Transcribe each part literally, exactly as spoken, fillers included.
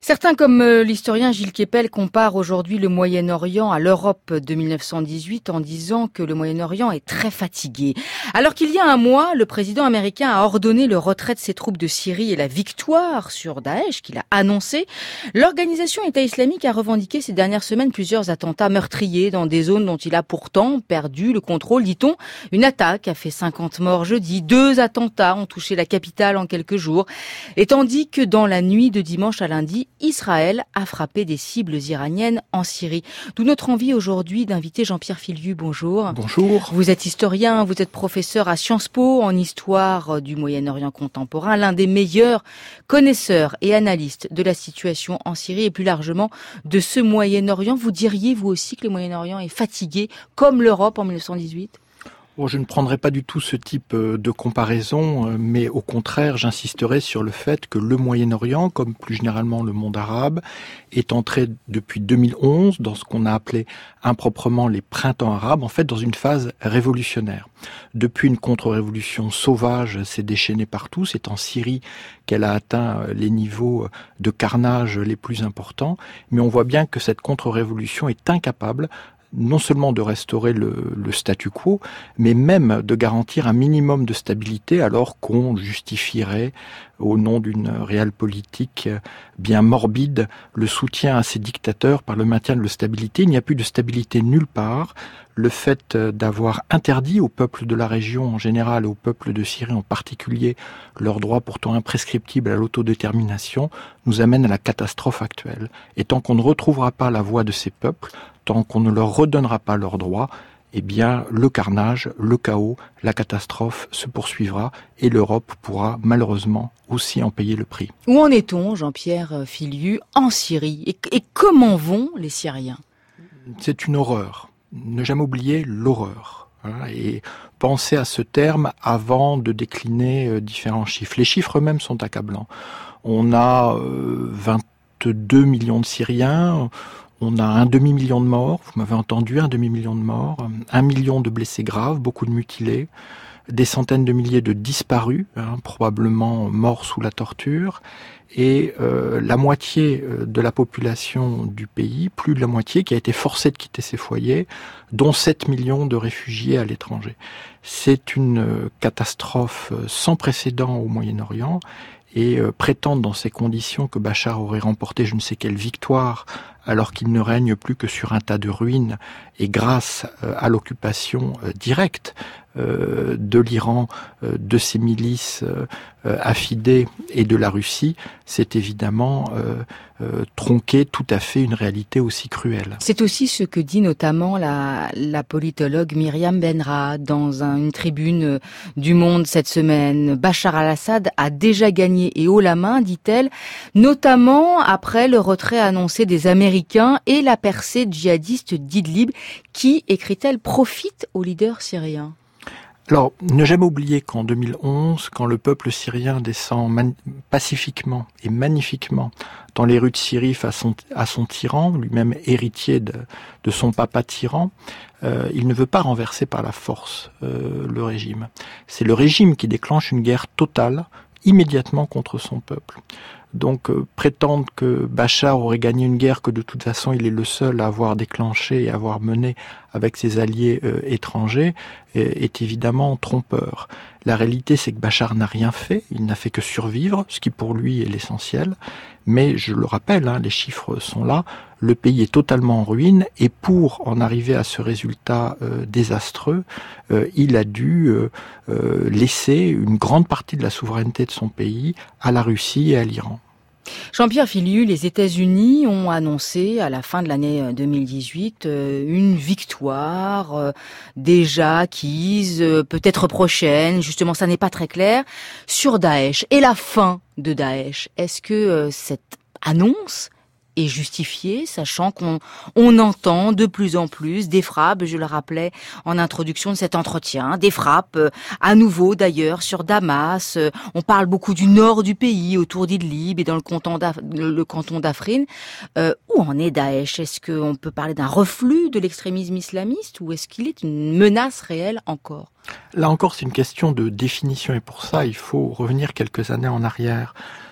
Certains, comme l'historien Gilles Kepel, comparent aujourd'hui le Moyen-Orient à l'Europe de mille neuf cent dix-huit en disant que le Moyen-Orient est très fatigué. Alors qu'il y a un mois, le président américain a ordonné le retrait de ses troupes de Syrie et la victoire sur Daesh qu'il a annoncé, l'organisation État islamique a revendiqué ces dernières semaines plusieurs attentats meurtriers dans des zones dont il a pourtant perdu le contrôle, dit-on. Une attaque a fait cinquante morts jeudi, deux attentats ont touché la capitale en quelques jours, et tandis que dans la nuit de dimanche à lundi, Israël a frappé des cibles iraniennes en Syrie. D'où notre envie aujourd'hui d'inviter Jean-Pierre Filiu. Bonjour. Bonjour. Vous êtes historien, vous êtes professeur à Sciences Po en histoire du Moyen-Orient contemporain, l'un des meilleurs connaisseurs et analystes de la situation en Syrie et plus largement de ce Moyen-Orient. Vous diriez vous aussi que le Moyen-Orient est fatigué comme l'Europe en mille neuf cent dix-huit ? Bon, je ne prendrai pas du tout ce type de comparaison, mais au contraire, j'insisterai sur le fait que le Moyen-Orient, comme plus généralement le monde arabe, est entré depuis deux mille onze dans ce qu'on a appelé improprement les printemps arabes, en fait dans une phase révolutionnaire. Depuis une contre-révolution sauvage s'est déchaînée partout, c'est en Syrie qu'elle a atteint les niveaux de carnage les plus importants, mais on voit bien que cette contre-révolution est incapable non seulement de restaurer le, le statu quo, mais même de garantir un minimum de stabilité alors qu'on justifierait, au nom d'une réelle politique bien morbide, le soutien à ces dictateurs par le maintien de la stabilité. Il n'y a plus de stabilité nulle part. Le fait d'avoir interdit au peuple de la région en général et au peuple de Syrie en particulier leur droit pourtant imprescriptible à l'autodétermination nous amène à la catastrophe actuelle. Et tant qu'on ne retrouvera pas la voix de ces peuples, tant qu'on ne leur redonnera pas leurs droits, eh bien, le carnage, le chaos, la catastrophe se poursuivra et l'Europe pourra malheureusement aussi en payer le prix. Où en est-on, Jean-Pierre Filiu, en Syrie ? Et, et comment vont les Syriens ? C'est une horreur. Ne jamais oublier l'horreur. Hein, et penser à ce terme avant de décliner différents chiffres. Les chiffres eux-mêmes sont accablants. On a euh, vingt-deux millions de Syriens. On a un demi-million de morts, vous m'avez entendu, un demi-million de morts, un million de blessés graves, beaucoup de mutilés, des centaines de milliers de disparus, hein, probablement morts sous la torture, et euh, la moitié de la population du pays, plus de la moitié, qui a été forcée de quitter ses foyers, dont sept millions de réfugiés à l'étranger. C'est une catastrophe sans précédent au Moyen-Orient, et euh, prétendre dans ces conditions que Bachar aurait remporté je ne sais quelle victoire alors qu'il ne règne plus que sur un tas de ruines et grâce euh, à l'occupation euh, directe euh, de l'Iran, euh, de ses milices euh, affidées et de la Russie, c'est évidemment euh, euh, tronquer tout à fait une réalité aussi cruelle. C'est aussi ce que dit notamment la, la politologue Myriam Benra dans un, une tribune du Monde cette semaine. Bachar al-Assad a déjà gagné et haut la main, dit-elle, notamment après le retrait annoncé des Américains et la percée djihadiste d'Idlib qui, écrit-elle, profite aux leaders syriens. Alors, ne jamais oublier qu'en deux mille onze, quand le peuple syrien descend man- pacifiquement et magnifiquement dans les rues de Syrie face à son tyran, lui-même héritier de, de son papa tyran, euh, il ne veut pas renverser par la force euh, le régime. C'est le régime qui déclenche une guerre totale, immédiatement contre son peuple. Donc euh, prétendre que Bachar aurait gagné une guerre que de toute façon il est le seul à avoir déclenché et à avoir mené avec ses alliés euh, étrangers est, est évidemment trompeur. La réalité c'est que Bachar n'a rien fait, il n'a fait que survivre, ce qui pour lui est l'essentiel. Mais je le rappelle, hein, les chiffres sont là, le pays est totalement en ruine et pour en arriver à ce résultat euh, désastreux, euh, il a dû euh, euh, laisser une grande partie de la souveraineté de son pays à la Russie et à l'Iran. Jean-Pierre Filiu, les États-Unis ont annoncé à la fin de l'année deux mille dix-huit euh, une victoire euh, déjà acquise, euh, peut-être prochaine, justement ça n'est pas très clair, sur Daesh. Et la fin de Daesh, est-ce que euh, cette annonce est justifiée, sachant qu'on on entend de plus en plus des frappes, je le rappelais en introduction de cet entretien, des frappes euh, à nouveau d'ailleurs sur Damas, euh, on parle beaucoup du nord du pays, autour d'Idlib et dans le canton, d'Af- le canton d'Afrin. Euh, où en est Daesh ? Est-ce qu'on peut parler d'un reflux de l'extrémisme islamiste ou est-ce qu'il est une menace réelle encore ? Là encore, c'est une question de définition et pour ça, il faut revenir quelques années en arrière.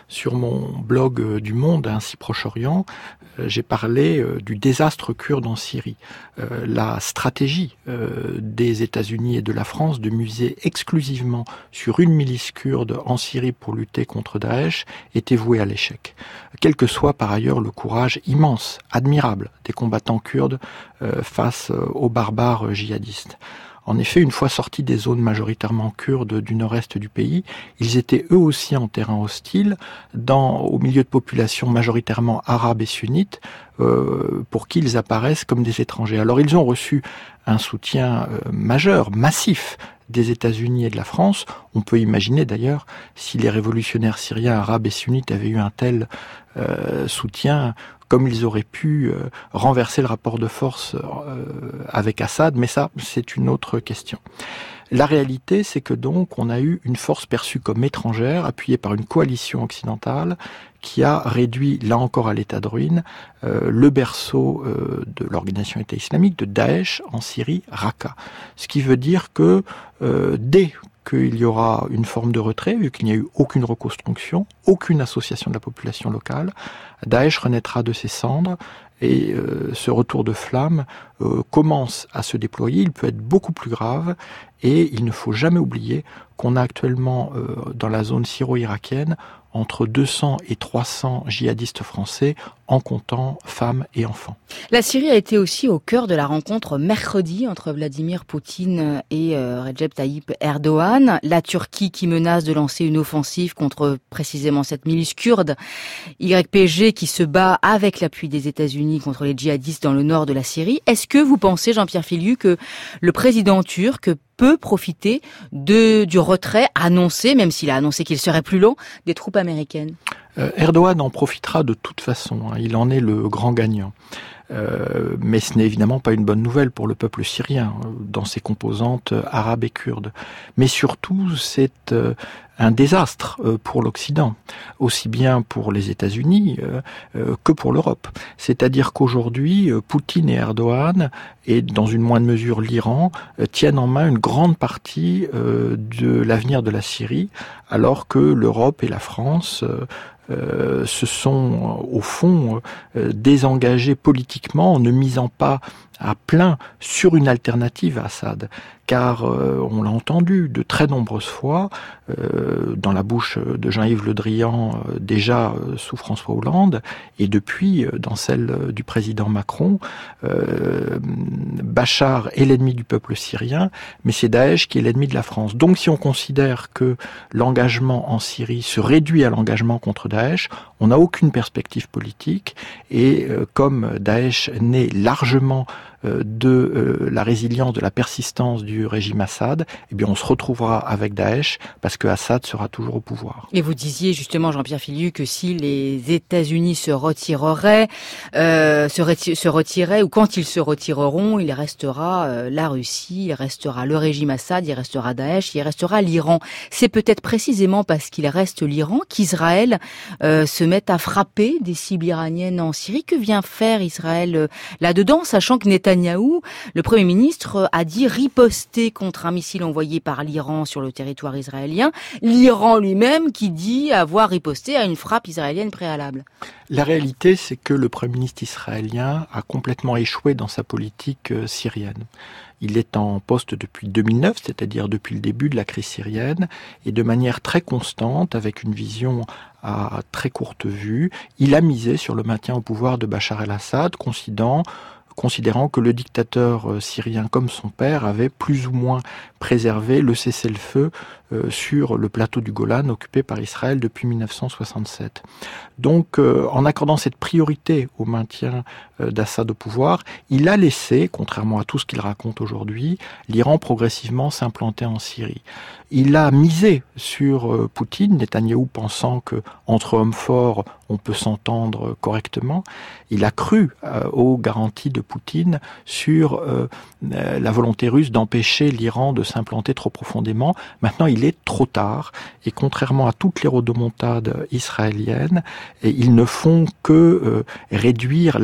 Sur mon blog du Monde, ainsi Proche-Orient, j'ai parlé du désastre kurde en Syrie. Euh, la stratégie euh, des États-Unis et de la France de miser exclusivement sur une milice kurde en Syrie pour lutter contre Daesh était vouée à l'échec. Quel que soit par ailleurs le courage immense, admirable des combattants kurdes euh, face euh, aux barbares djihadistes. En effet, une fois sortis des zones majoritairement kurdes du nord-est du pays, ils étaient eux aussi en terrain hostile, dans, au milieu de populations majoritairement arabes et sunnites, euh, pour qui ils apparaissent comme des étrangers. Alors ils ont reçu un soutien euh, majeur, massif, des États-Unis et de la France. On peut imaginer d'ailleurs, si les révolutionnaires syriens, arabes et sunnites avaient eu un tel euh, soutien, comme ils auraient pu euh, renverser le rapport de force euh, avec Assad, mais ça, c'est une autre question. La réalité, c'est que donc on a eu une force perçue comme étrangère, appuyée par une coalition occidentale, qui a réduit, là encore à l'état de ruine, euh, le berceau euh, de l'organisation État islamique, de Daesh en Syrie, Raqqa. Ce qui veut dire que euh, dès qu'il y aura une forme de retrait, vu qu'il n'y a eu aucune reconstruction, aucune association de la population locale, Daesh renaîtra de ses cendres et euh, ce retour de flamme euh, commence à se déployer. Il peut être beaucoup plus grave et il ne faut jamais oublier qu'on a actuellement euh, dans la zone syro-irakienne entre deux cents et trois cents djihadistes français, en comptant femmes et enfants. La Syrie a été aussi au cœur de la rencontre mercredi entre Vladimir Poutine et euh, Recep Tayyip Erdogan. La Turquie qui menace de lancer une offensive contre précisément cette milice kurde Y P G qui se bat avec l'appui des États-Unis contre les djihadistes dans le nord de la Syrie. Est-ce que vous pensez, Jean-Pierre Filiu, que le président turc peut profiter de, du retrait annoncé, même s'il a annoncé qu'il serait plus long, des troupes américaines? euh, Erdogan en profitera de toute façon, hein, il en est le grand gagnant. Euh, mais ce n'est évidemment pas une bonne nouvelle pour le peuple syrien, dans ses composantes arabes et kurdes. Mais surtout, c'est euh, un désastre euh, pour l'Occident, aussi bien pour les États-Unis euh, euh, que pour l'Europe. C'est-à-dire qu'aujourd'hui, euh, Poutine et Erdogan, et dans une moindre mesure l'Iran, euh, tiennent en main une grande partie euh, de l'avenir de la Syrie, alors que l'Europe et la France euh, Euh, se sont au fond euh, désengagés politiquement en ne misant pas à plein sur une alternative à Assad. Car, euh, on l'a entendu de très nombreuses fois, euh, dans la bouche de Jean-Yves Le Drian, euh, déjà euh, sous François Hollande, et depuis euh, dans celle euh, du président Macron, euh, Bachar est l'ennemi du peuple syrien, mais c'est Daesh qui est l'ennemi de la France. Donc si on considère que l'engagement en Syrie se réduit à l'engagement contre Daesh, on n'a aucune perspective politique, et euh, comme Daesh naît largement de euh, la résilience, de la persistance du régime Assad, eh bien on se retrouvera avec Daesh parce que Assad sera toujours au pouvoir. Et vous disiez justement, Jean-Pierre Filiu, que si les États-Unis se retireraient, euh, se, reti- se retiraient, ou quand ils se retireront, il restera euh, la Russie, il restera le régime Assad, il restera Daesh, il restera l'Iran. C'est peut-être précisément parce qu'il reste l'Iran qu'Israël euh, se met à frapper des cibles iraniennes en Syrie. Que vient faire Israël euh, là-dedans, sachant que Netanyahou, le Premier ministre, a dit riposter contre un missile envoyé par l'Iran sur le territoire israélien. L'Iran lui-même qui dit avoir riposté à une frappe israélienne préalable. La réalité, c'est que le Premier ministre israélien a complètement échoué dans sa politique euh, syrienne. Il est en poste depuis deux mille neuf, c'est-à-dire depuis le début de la crise syrienne, et de manière très constante, avec une vision à très courte vue, il a misé sur le maintien au pouvoir de Bachar el-Assad, considérant considérant que le dictateur syrien, comme son père, avait plus ou moins préservé le cessez-le-feu euh, sur le plateau du Golan occupé par Israël depuis mille neuf cent soixante-sept. Donc, euh, en accordant cette priorité au maintien euh, d'Assad au pouvoir, il a laissé, contrairement à tout ce qu'il raconte aujourd'hui, l'Iran progressivement s'implanter en Syrie. Il a misé sur euh, Poutine, Netanyahou pensant que entre hommes forts, on peut s'entendre correctement. Il a cru euh, aux garanties de Poutine sur euh, euh, la volonté russe d'empêcher l'Iran de s'implanter trop profondément. Maintenant, il est trop tard, et contrairement à toutes les rodomontades israéliennes, et ils ne font que euh, réduire les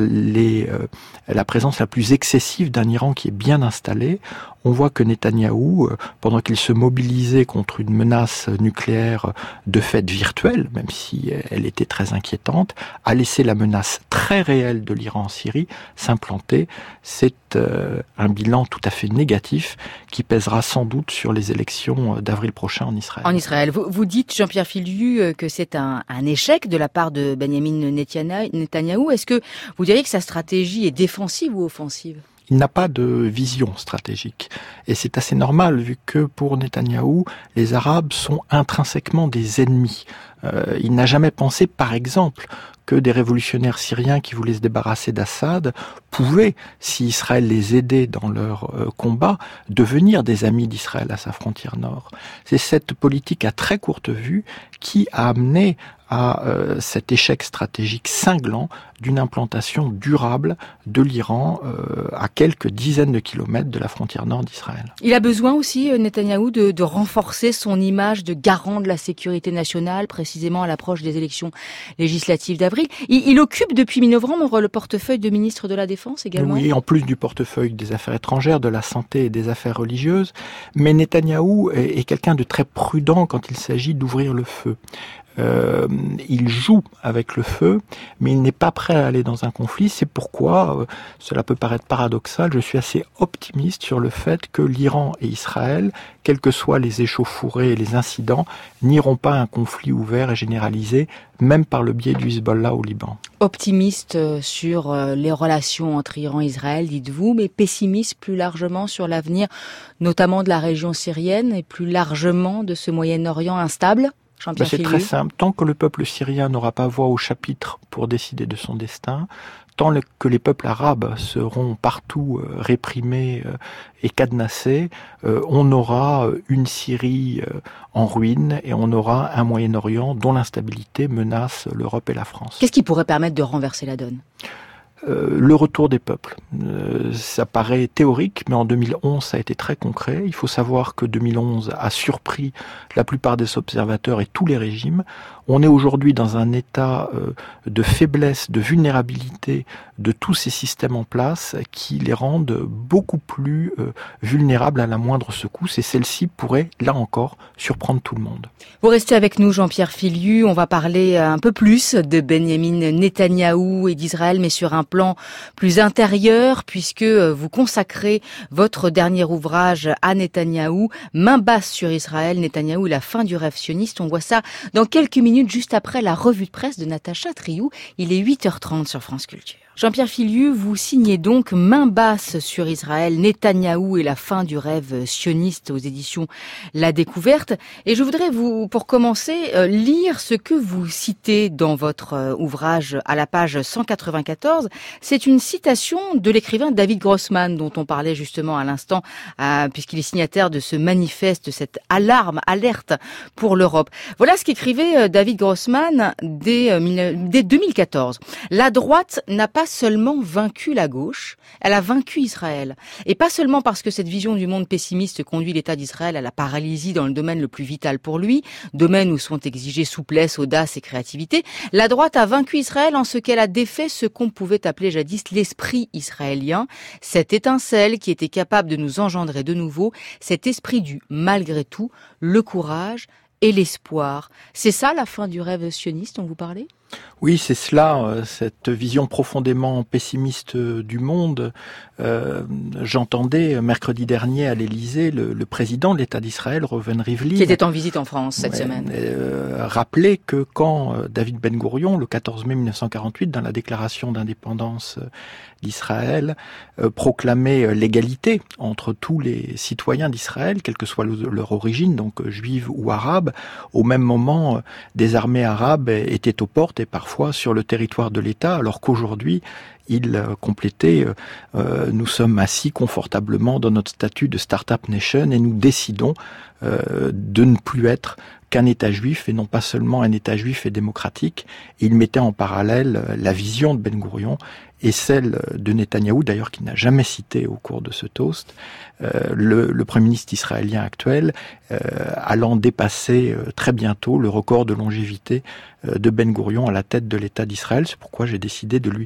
les, euh, la présence la plus excessive d'un Iran qui est bien installé. On voit que Netanyahou, euh, pendant qu'il se mobilisait contre une menace nucléaire de fait virtuelle, même si elle était très inquiétante, a laissé la menace très réelle de l'Iran en Syrie s'implanter. C'est euh, un bilan tout à fait négatif qui pèsera sans doute sur les élections d'avril prochain en Israël. En Israël. Vous, vous dites, Jean-Pierre Filiu, que c'est un, un échec de la part de Benyamin Netanyahou. Est-ce que vous diriez que sa stratégie est défensive ou offensive ? Il n'a pas de vision stratégique. Et c'est assez normal, vu que pour Netanyahou, les Arabes sont intrinsèquement des ennemis. Euh, il n'a jamais pensé, par exemple, que des révolutionnaires syriens qui voulaient se débarrasser d'Assad pouvaient, si Israël les aidait dans leur euh, combat, devenir des amis d'Israël à sa frontière nord. C'est cette politique à très courte vue qui a amené à euh, cet échec stratégique cinglant d'une implantation durable de l'Iran euh, à quelques dizaines de kilomètres de la frontière nord d'Israël. Il a besoin aussi, Netanyahou, de, de renforcer son image de garant de la sécurité nationale, précisément à l'approche des élections législatives d'avril. Il, il occupe depuis mi-novembre le portefeuille de ministre de la Défense également. Oui, en plus du portefeuille des affaires étrangères, de la santé et des affaires religieuses. Mais Netanyahou est, est quelqu'un de très prudent quand il s'agit d'ouvrir le feu. Euh, il joue avec le feu, mais il n'est pas prêt à aller dans un conflit. C'est pourquoi, euh, cela peut paraître paradoxal, je suis assez optimiste sur le fait que l'Iran et Israël, quels que soient les échauffourées et les incidents, n'iront pas à un conflit ouvert et généralisé, même par le biais du Hezbollah au Liban. Optimiste sur les relations entre Iran et Israël, dites-vous, mais pessimiste plus largement sur l'avenir, notamment de la région syrienne et plus largement de ce Moyen-Orient instable ? Ben c'est très simple. Tant que le peuple syrien n'aura pas voix au chapitre pour décider de son destin, tant le, que les peuples arabes seront partout euh, réprimés euh, et cadenassés, euh, on aura une Syrie euh, en ruine et on aura un Moyen-Orient dont l'instabilité menace l'Europe et la France. Qu'est-ce qui pourrait permettre de renverser la donne ? Euh, le retour des peuples. Euh, ça paraît théorique, mais en deux mille onze, ça a été très concret. Il faut savoir que deux mille onze a surpris la plupart des observateurs et tous les régimes. On est aujourd'hui dans un état euh, de faiblesse, de vulnérabilité de tous ces systèmes en place qui les rendent beaucoup plus euh, vulnérables à la moindre secousse, et celle-ci pourrait, là encore, surprendre tout le monde. Vous restez avec nous, Jean-Pierre Filiu. On va parler un peu plus de Benyamin Netanyahou et d'Israël, mais sur un plan plus intérieur, puisque vous consacrez votre dernier ouvrage à Netanyahou, Main basse sur Israël, Netanyahou et la fin du rêve sioniste. On voit ça dans quelques minutes, juste après la revue de presse de Natacha Triou. Il est huit heures trente sur France Culture. Jean-Pierre Filiu, vous signez donc Main basse sur Israël, Netanyahou et la fin du rêve sioniste aux éditions La Découverte. Et je voudrais vous, pour commencer, euh, lire ce que vous citez dans votre euh, ouvrage à la page cent quatre-vingt-quatorze. C'est une citation de l'écrivain David Grossman, dont on parlait justement à l'instant, euh, puisqu'il est signataire de ce manifeste, de cette alarme, alerte pour l'Europe. Voilà ce qu'écrivait euh, David Grossman dès, euh, dès deux mille quatorze. La droite n'a pas seulement vaincu la gauche, elle a vaincu Israël. Et pas seulement parce que cette vision du monde pessimiste conduit l'État d'Israël à la paralysie dans le domaine le plus vital pour lui, domaine où sont exigées souplesse, audace et créativité. La droite a vaincu Israël en ce qu'elle a défait ce qu'on pouvait appeler jadis l'esprit israélien, cette étincelle qui était capable de nous engendrer de nouveau, cet esprit du malgré tout, le courage et l'espoir. C'est ça la fin du rêve sioniste dont vous parlez ? Oui, c'est cela, cette vision profondément pessimiste du monde. Euh, j'entendais mercredi dernier à l'Élysée le, le président de l'État d'Israël, Reuven Rivlin, qui était en visite en France cette ouais, semaine, euh, rappeler que quand David Ben Gourion, le quatorze mai mille neuf cent quarante-huit, dans la déclaration d'indépendance d'Israël, euh, proclamait l'égalité entre tous les citoyens d'Israël, quelle que soit le, leur origine, donc juive ou arabe, au même moment, des armées arabes étaient aux portes et parfois sur le territoire de l'État, alors qu'aujourd'hui, il euh, complétait euh, « Nous sommes assis confortablement dans notre statut de Startup Nation et nous décidons euh, de ne plus être qu'un État juif et non pas seulement un État juif et démocratique ». Et il mettait en parallèle la vision de Ben Gourion et celle de Netanyahou, d'ailleurs qu'il n'a jamais cité au cours de ce toast, euh, le, le Premier ministre israélien actuel, euh, allant dépasser euh, très bientôt le record de longévité euh, de Ben Gourion à la tête de l'État d'Israël. C'est pourquoi j'ai décidé de lui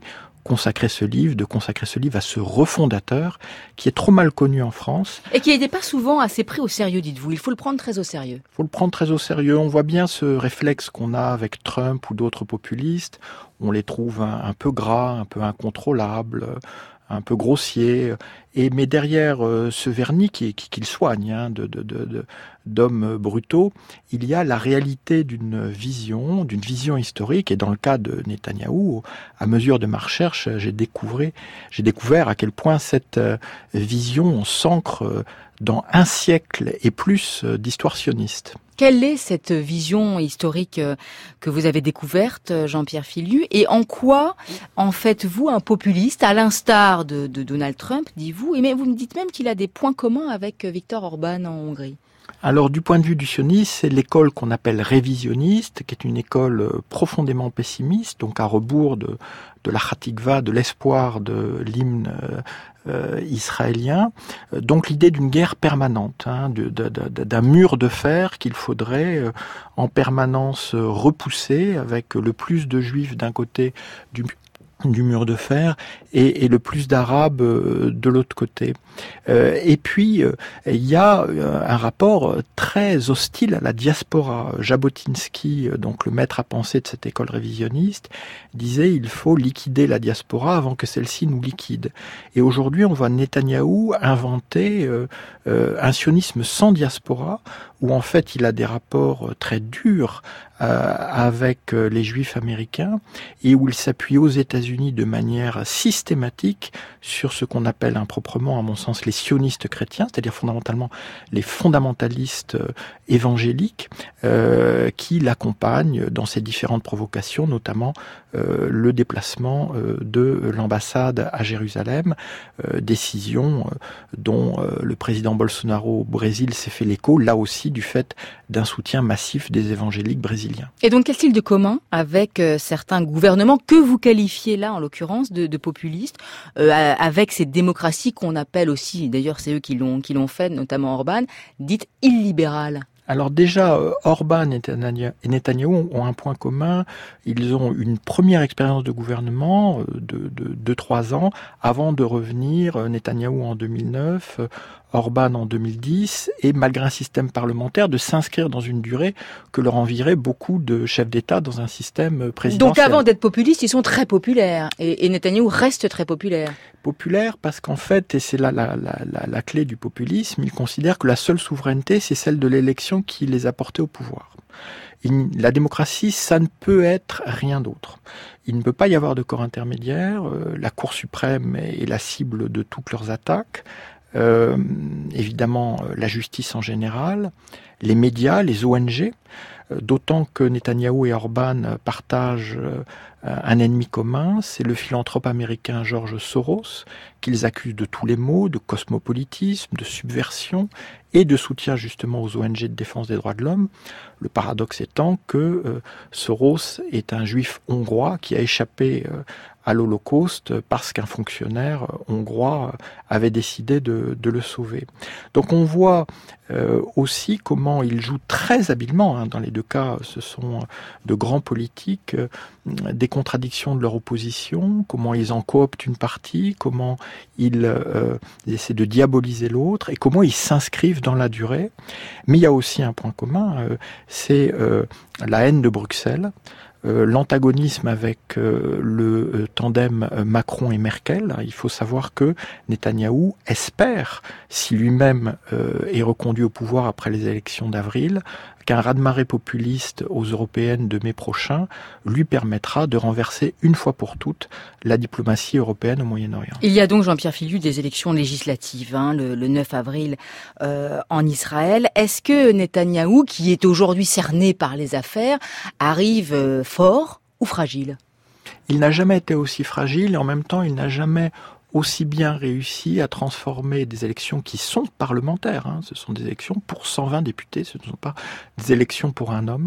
consacrer ce livre, de consacrer ce livre à ce refondateur qui est trop mal connu en France. Et qui n'était pas souvent assez pris au sérieux, dites-vous. Il faut le prendre très au sérieux. Il faut le prendre très au sérieux. On voit bien ce réflexe qu'on a avec Trump ou d'autres populistes. On les trouve un, un peu gras, un peu incontrôlables, un peu grossiers. Et, mais derrière euh, ce vernis qu'ils qui, qui soignent hein, de, de, de, de, d'hommes brutaux, il y a la réalité d'une vision, d'une vision historique. Et dans le cas de Netanyahou, à mesure de ma recherche, j'ai découvert, j'ai découvert à quel point cette euh, vision s'ancre euh, dans un siècle et plus euh, d'histoire sioniste. Quelle est cette vision historique que vous avez découverte, Jean-Pierre Filiu, et en quoi en faites-vous un populiste, à l'instar de, de Donald Trump, dites-vous, et mais vous me dites même qu'il a des points communs avec Viktor Orban en Hongrie. Alors du point de vue du sionisme, c'est l'école qu'on appelle révisionniste, qui est une école profondément pessimiste, donc à rebours de, de la Hatikva, de l'espoir de l'hymne euh, israélien. Donc l'idée d'une guerre permanente, hein, de, de, de, d'un mur de fer qu'il faudrait euh, en permanence repousser, avec le plus de juifs d'un côté du du mur de fer et, et le plus d'arabes euh, de l'autre côté. Euh, et puis, euh, il y a euh, un rapport très hostile à la diaspora. Jabotinsky, euh, donc le maître à penser de cette école révisionniste, disait il faut liquider la diaspora avant que celle-ci nous liquide. Et aujourd'hui, on voit Netanyahou inventer euh, euh, un sionisme sans diaspora, où en fait il a des rapports très durs euh, avec les juifs américains et où il s'appuie aux États-Unis de manière systématique sur ce qu'on appelle improprement, à mon sens, les sionistes chrétiens, c'est-à-dire fondamentalement les fondamentalistes euh, évangéliques euh, qui l'accompagnent dans ses différentes provocations, notamment euh, le déplacement euh, de l'ambassade à Jérusalem, euh, décision euh, dont euh, le président Bolsonaro au Brésil s'est fait l'écho, là aussi du fait d'un soutien massif des évangéliques brésiliens. Et donc, qu'est-ce qu'il de commun avec euh, certains gouvernements que vous qualifiez là, en l'occurrence, de, de populistes, euh, avec ces démocraties qu'on appelle aussi, d'ailleurs c'est eux qui l'ont, qui l'ont fait, notamment Orban, dites illibérales? Alors déjà, Orban et Netanyahou ont un point commun. Ils ont une première expérience de gouvernement de deux trois ans avant de revenir, Netanyahou en deux mille neuf, Orban en deux mille dix, et malgré un système parlementaire, de s'inscrire dans une durée que leur envierait beaucoup de chefs d'État dans un système présidentiel. Donc avant d'être populistes, ils sont très populaires, et, et Netanyahou reste très populaire. Populaire parce qu'en fait, et c'est là la, la, la, la clé du populisme, ils considèrent que la seule souveraineté, c'est celle de l'élection qui les a portés au pouvoir. Il, la démocratie, ça ne peut être rien d'autre. Il ne peut pas y avoir de corps intermédiaire, euh, la Cour suprême est, est la cible de toutes leurs attaques, euh, évidemment euh, la justice en général, les médias, les O N G, euh, d'autant que Netanyahou et Orban partagent euh, un ennemi commun, c'est le philanthrope américain George Soros, qu'ils accusent de tous les maux, de cosmopolitisme, de subversion et de soutien justement aux O N G de défense des droits de l'homme. Le paradoxe étant que euh, Soros est un juif hongrois qui a échappé euh, à l'Holocauste parce qu'un fonctionnaire hongrois avait décidé de, de le sauver. Donc on voit euh, aussi comment ils jouent très habilement, hein, dans les deux cas ce sont de grands politiques, euh, des contradictions de leur opposition, comment ils en cooptent une partie, comment ils, euh, ils essaient de diaboliser l'autre et comment ils s'inscrivent dans la durée. Mais il y a aussi un point commun, euh, c'est euh, la haine de Bruxelles, euh, l'antagonisme avec euh, le euh, tandem Macron et Merkel. Il faut savoir que Netanyahou espère, si lui-même euh, est reconduit au pouvoir après les élections d'avril, qu'un raz-de-marée populiste aux européennes de mai prochain lui permettra de renverser une fois pour toutes la diplomatie européenne au Moyen-Orient. Il y a donc, Jean-Pierre Filiu, des élections législatives hein, le, le neuf avril euh, en Israël. Est-ce que Netanyahou, qui est aujourd'hui cerné par les affaires, arrive euh, fort ou fragile? Il n'a jamais été aussi fragile et en même temps il n'a jamais aussi bien réussi à transformer des élections qui sont parlementaires, hein, ce sont des élections pour cent vingt députés, ce ne sont pas des élections pour un homme,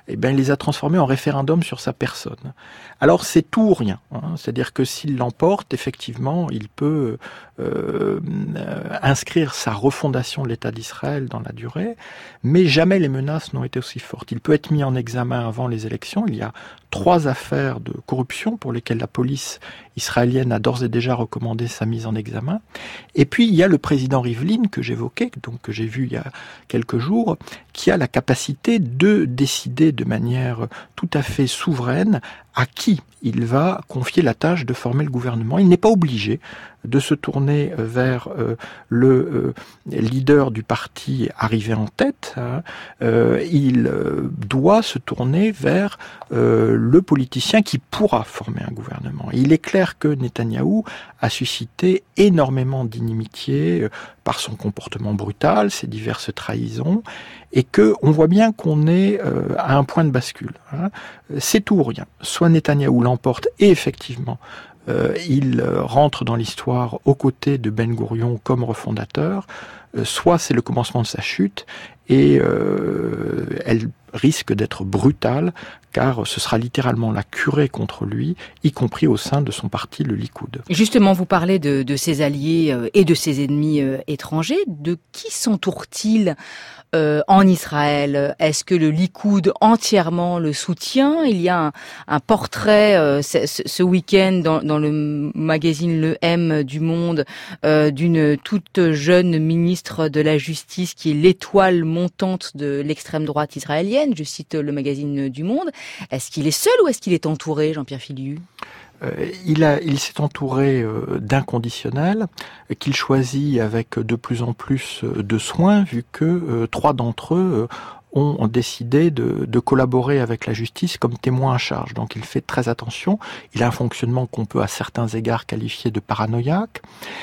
eh ben, il les a transformés en référendum sur sa personne. Alors c'est tout ou rien, hein. C'est-à-dire que s'il l'emporte, effectivement, il peut euh, inscrire sa refondation de l'État d'Israël dans la durée, mais jamais les menaces n'ont été aussi fortes. Il peut être mis en examen avant les élections. Il y a trois affaires de corruption pour lesquelles la police israélienne a d'ores et déjà recommandé sa mise en examen. Et puis il y a le président Rivlin que j'évoquais, donc que j'ai vu il y a quelques jours, qui a la capacité de décider de manière tout à fait souveraine à qui il va confier la tâche de former le gouvernement. Il n'est pas obligé de se tourner vers euh, le euh, leader du parti arrivé en tête. Hein. Euh, il euh, doit se tourner vers euh, le politicien qui pourra former un gouvernement. Et il est clair que Netanyahou a suscité énormément d'inimitié euh, par son comportement brutal, ses diverses trahisons, et que on voit bien qu'on est euh, à un point de bascule. Hein. C'est tout ou rien. Soit Netanyahou l'emporte et effectivement euh, il euh, rentre dans l'histoire aux côtés de Ben Gourion comme refondateur, euh, soit c'est le commencement de sa chute et euh, elle risque d'être brutale car ce sera littéralement la curée contre lui, y compris au sein de son parti, le Likoud. Justement, vous parlez de, de ses alliés euh, et de ses ennemis euh, étrangers. De qui s'entoure-t-il euh, en Israël? Est-ce que le Likoud entièrement le soutient? Il y a un, un portrait euh, ce, ce week-end dans, dans le magazine Le M du Monde euh, d'une toute jeune ministre de la Justice qui est l'étoile montante de l'extrême droite israélienne. Je cite le magazine du Monde. Est-ce qu'il est seul ou est-ce qu'il est entouré, Jean-Pierre Filiu ? Euh, il, a, il s'est entouré euh, d'inconditionnels euh, qu'il choisit avec de plus en plus de soin, vu que euh, trois d'entre eux euh, ont décidé de, de collaborer avec la justice comme témoins à charge. Donc il fait très attention. Il a un fonctionnement qu'on peut à certains égards qualifier de paranoïaque.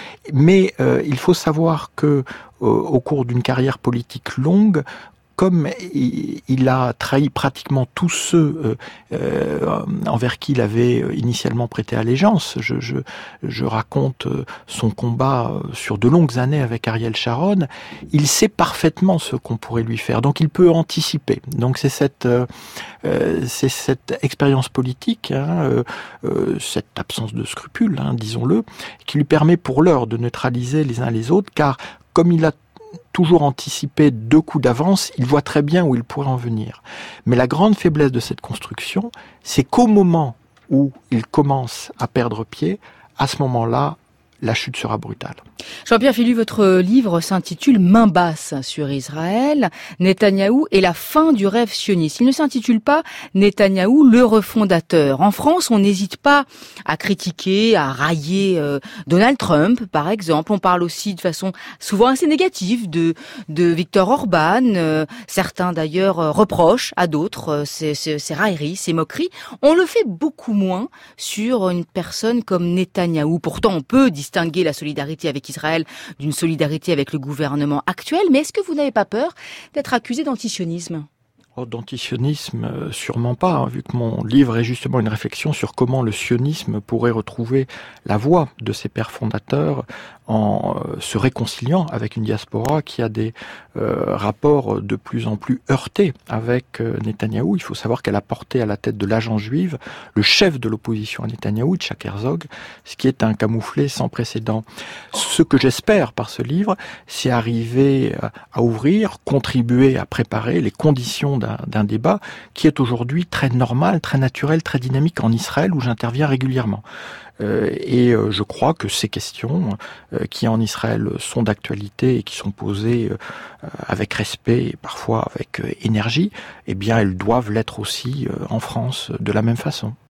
Mais euh, il faut savoir que euh, au cours d'une carrière politique longue, comme il a trahi pratiquement tous ceux euh, envers qui il avait initialement prêté allégeance, je, je, je raconte son combat sur de longues années avec Ariel Sharon, il sait parfaitement ce qu'on pourrait lui faire, donc il peut anticiper. Donc c'est cette, euh, c'est cette expérience politique, hein, euh, cette absence de scrupules, hein, disons-le, qui lui permet pour l'heure de neutraliser les uns les autres, car comme il a toujours anticipé deux coups d'avance, il voit très bien où il pourrait en venir. Mais la grande faiblesse de cette construction, c'est qu'au moment où il commence à perdre pied, à ce moment-là, la chute sera brutale. Jean-Pierre Filiu, votre livre s'intitule « Main basse sur Israël, Netanyahou et la fin du rêve sioniste ». Il ne s'intitule pas « Netanyahou, le refondateur ». En France, on n'hésite pas à critiquer, à railler euh, Donald Trump, par exemple. On parle aussi de façon souvent assez négative de, de Viktor Orban. Euh, certains, d'ailleurs, euh, reprochent à d'autres euh, ces, ces, ces railleries, ces moqueries. On le fait beaucoup moins sur une personne comme Netanyahou. Pourtant, on peut distinguer la solidarité avec Israël d'une solidarité avec le gouvernement actuel, mais est-ce que vous n'avez pas peur d'être accusé d'antisionisme ? Oh, d'antisionisme, euh, sûrement pas, hein, vu que mon livre est justement une réflexion sur comment le sionisme pourrait retrouver la voie de ses pères fondateurs en euh, se réconciliant avec une diaspora qui a des euh, rapports de plus en plus heurtés avec euh, Netanyahou. Il faut savoir qu'elle a porté à la tête de l'agence juive le chef de l'opposition à Netanyahou, Yitzhak Herzog, ce qui est un camouflet sans précédent. Ce que j'espère par ce livre, c'est arriver à ouvrir, contribuer à préparer les conditions d'un, d'un débat qui est aujourd'hui très normal, très naturel, très dynamique en Israël où j'interviens régulièrement. Euh, et euh, je crois que ces questions euh, qui en Israël sont d'actualité et qui sont posées euh, avec respect et parfois avec euh, énergie, eh bien elles doivent l'être aussi euh, en France de la même façon.